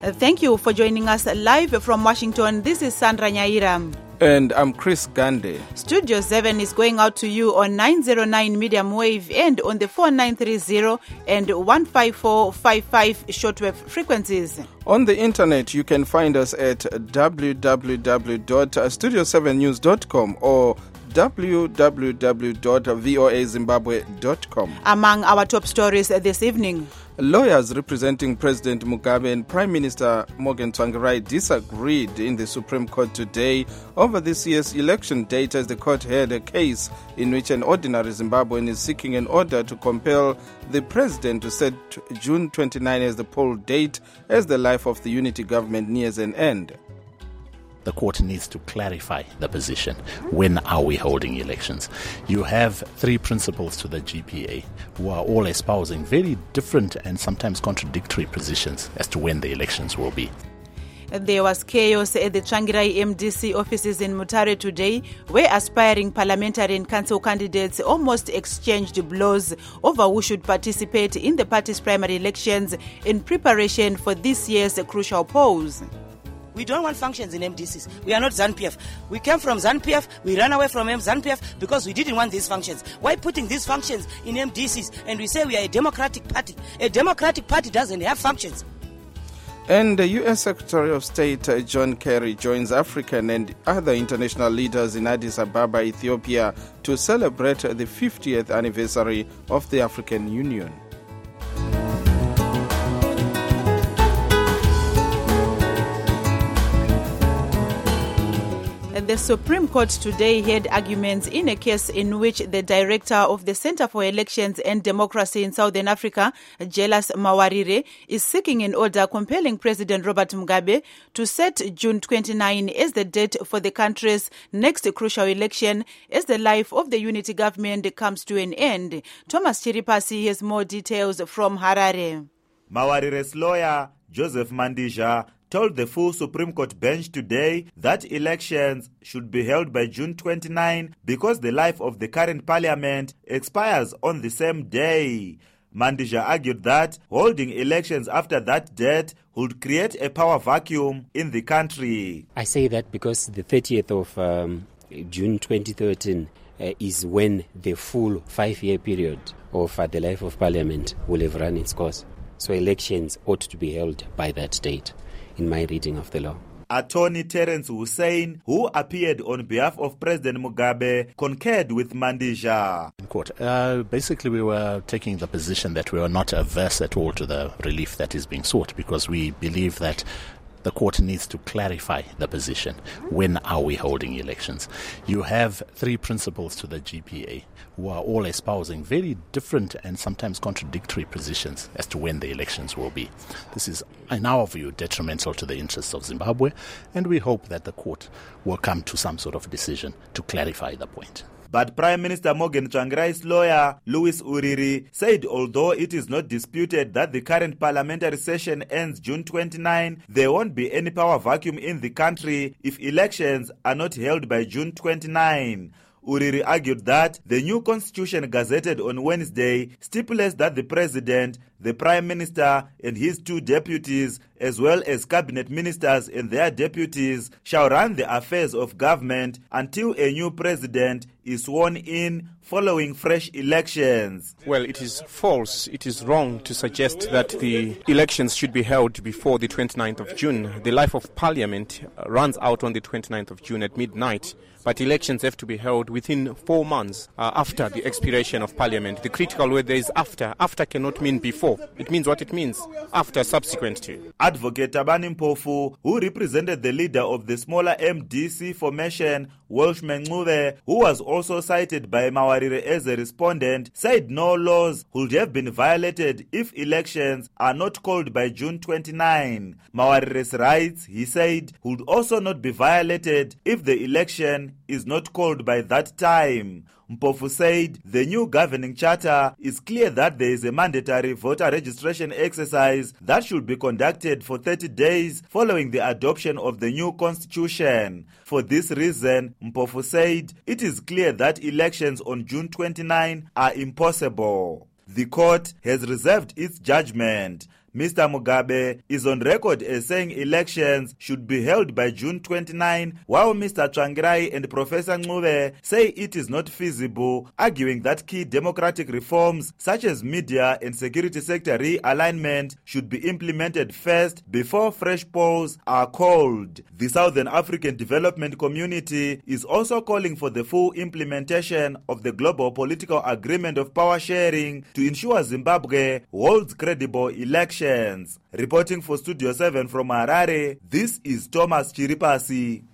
Thank you for joining us live from Washington. This is Sandra Nyaira. And I'm Chris Gande. Studio 7 is going out to you on 909 medium wave and on the 4930 and 15455 shortwave frequencies. On the internet, you can find us at www.studio7news.com or www.voazimbabwe.com. Among our top stories this evening, lawyers representing President Mugabe and Prime Minister Morgan Tsvangirai disagreed in the Supreme Court today over this year's election date as the court heard a case in which an ordinary Zimbabwean is seeking an order to compel the president to set June 29 as the poll date as the life of the unity government nears an end. The court needs to clarify the position. When are we holding elections? You have three principals to the GPA who are all espousing very different and sometimes contradictory positions as to when the elections will be. There was chaos at the Tsvangirai MDC offices in Mutare today, where aspiring parliamentary and council candidates almost exchanged blows over who should participate in the party's primary elections in preparation for this year's crucial polls. We don't want functions in MDCs. We are not ZANU-PF. We came from ZANU-PF. We ran away from ZANU-PF because we didn't want these functions. Why putting these functions in MDCs? And we say we are a democratic party. A democratic party doesn't have functions. And the U.S. Secretary of State John Kerry joins African and other international leaders in Addis Ababa, Ethiopia, to celebrate the 50th anniversary of the African Union. The Supreme Court today heard arguments in a case in which the director of the Center for Elections and Democracy in Southern Africa, Jelas Mawarire, is seeking an order compelling President Robert Mugabe to set June 29 as the date for the country's next crucial election as the life of the unity government comes to an end. Thomas Chiripasi has more details from Harare. Mawarire's lawyer, Joseph Mandija, told the full Supreme Court bench today that elections should be held by June 29 because the life of the current parliament expires on the same day. Mandija argued that holding elections after that date would create a power vacuum in the country. I say that because the 30th of June 2013 is when the full 5-year period of the life of parliament will have run its course. So elections ought to be held by that date, in my reading of the law. Attorney Terence Hussein, who appeared on behalf of President Mugabe, concurred with Mandija. In court, basically we were taking the position that we were not averse at all to the relief that is being sought because we believe that the court needs to clarify the position. When are we holding elections? You have three principals to the GPA who are all espousing very different and sometimes contradictory positions as to when the elections will be. This is, in our view, detrimental to the interests of Zimbabwe, and we hope that the court will come to some sort of decision to clarify the point. But Prime Minister Morgan Tsvangirai's lawyer, Louis Uriri, said although it is not disputed that the current parliamentary session ends June 29, there won't be any power vacuum in the country if elections are not held by June 29. Uriri argued that the new constitution gazetted on Wednesday stipulates that the president, the prime minister and his two deputies, as well as cabinet ministers and their deputies, shall run the affairs of government until a new president is sworn in following fresh elections. Well, it is false. It is wrong to suggest that the elections should be held before the 29th of June. The life of parliament runs out on the 29th of June at midnight. But elections have to be held within 4 months after the expiration of parliament. The critical word there is after. After cannot mean before. It means what it means. After, subsequent to. Advocate Tabani Mpofu, who represented the leader of the smaller MDC formation, Welshman Ncube, who was also cited by Mawarire as a respondent, said no laws would have been violated if elections are not called by June 29. Mawarire's rights, he said, would also not be violated if the election is not called by that time. Mpofu said the new governing charter is clear that there is a mandatory voter registration exercise that should be conducted for 30 days following the adoption of the new constitution. For this reason, Mpofu said it is clear that elections on June 29 are impossible. The court has reserved its judgment. Mr. Mugabe is on record as saying elections should be held by June 29, while Mr. Tsvangirai and Professor Ncube say it is not feasible, arguing that key democratic reforms such as media and security sector realignment should be implemented first before fresh polls are called. The Southern African Development Community is also calling for the full implementation of the Global Political Agreement of Power Sharing to ensure Zimbabwe holds credible elections. Reporting for Studio 7 from Harare, this is Thomas Chiripasi.